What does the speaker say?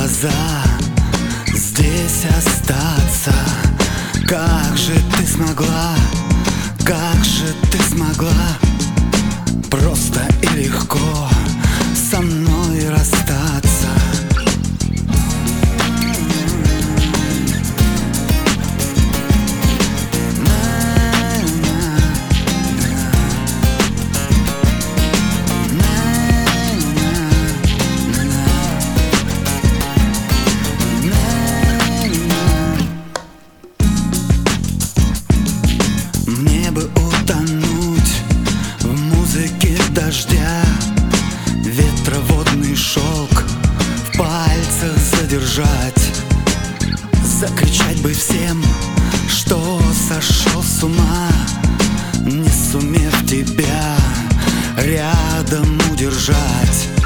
глаза, здесь остаться. Как же ты смогла, как же ты смогла просто и легко со мной расстаться? Мне бы утонуть в музыке дождя, ветроводный шелк в пальцах задержать, закричать бы всем, что сошел с ума, не сумев тебя рядом удержать.